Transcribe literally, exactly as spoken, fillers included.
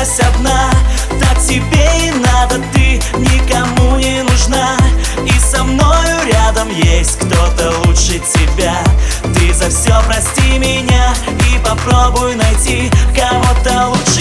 осталась одна. Так тебе и надо, ты никому не нужна. И со мною рядом есть кто-то лучше тебя. Ты за все прости меня и попробуй найти кого-то лучше.